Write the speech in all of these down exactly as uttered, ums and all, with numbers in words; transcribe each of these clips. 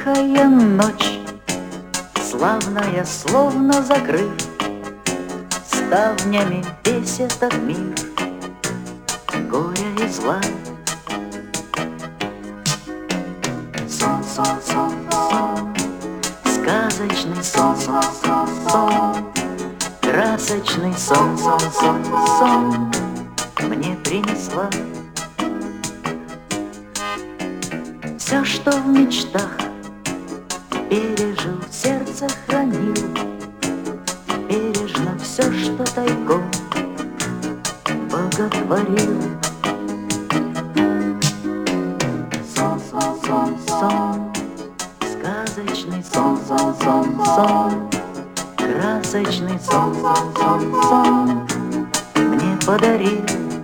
Тихая ночь, славная, словно закрыв ставнями весь этот мир горя и зла. Сон, сон, сон, сон, сказочный сон, сон, сон, сон, красочный сон, сон, сон, сон мне принесла. Все, что в мечтах пережил, сердце хранил, бережно все, что тайком боготворил. Сон, сон, сон, сон, сказочный сон, сон, сон, сон, красочный сон, сон, сон, сон мне подарил.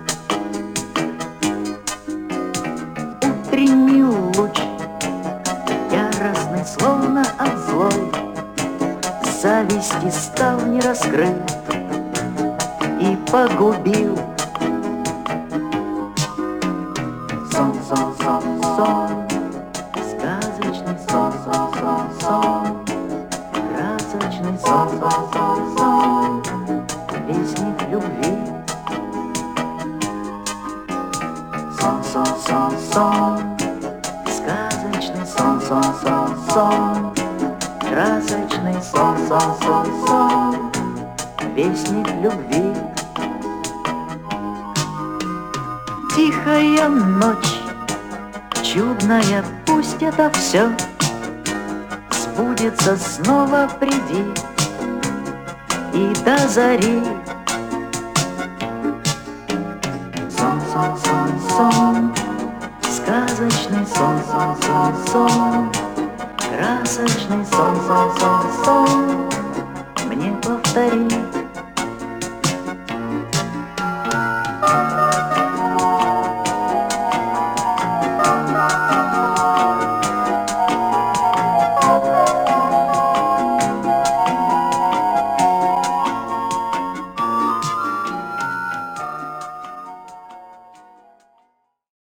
Утренний луч, яростный, словно от злой зависти, стал не раскрыт и погубил. Сон, сон, сон, сон, сказочный сон, сон, сон, сон, красочный сон, сон, сон, сон, вестник любви. Сон, сон, сон, сон, сказочный сон, сон, сон, сон, красочный сон, сон, сон, сон, вестник любви. Тихая ночь, чудная, пусть это все сбудется снова, приди и до зари. Сон, сон, сон, сон, сказочный сон, сон, сон, сон, красочный сон, сон, сон, сон мне повтори.